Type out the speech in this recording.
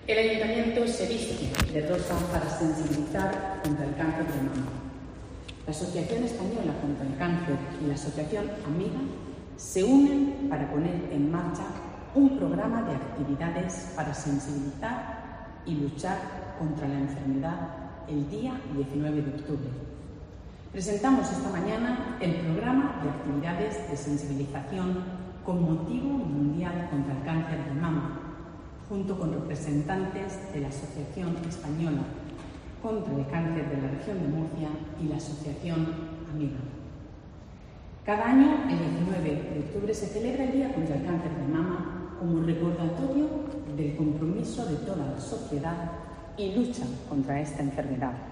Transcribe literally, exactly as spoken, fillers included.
El Ayuntamiento se viste de rosa para sensibilizar contra el cáncer de mama. La Asociación Española contra el Cáncer y la Asociación Amiga se unen para poner en marcha un programa de actividades para sensibilizar y luchar contra la enfermedad el día diecinueve de octubre. Presentamos esta mañana el programa de actividades de sensibilización con motivo mundial contra el cáncer de mama, junto con representantes de la Asociación Española contra el Cáncer de la Región de Murcia y la Asociación Amiga. Cada año, el diecinueve de octubre, se celebra el Día contra el Cáncer de Mama como recordatorio del compromiso de toda la sociedad y lucha contra esta enfermedad.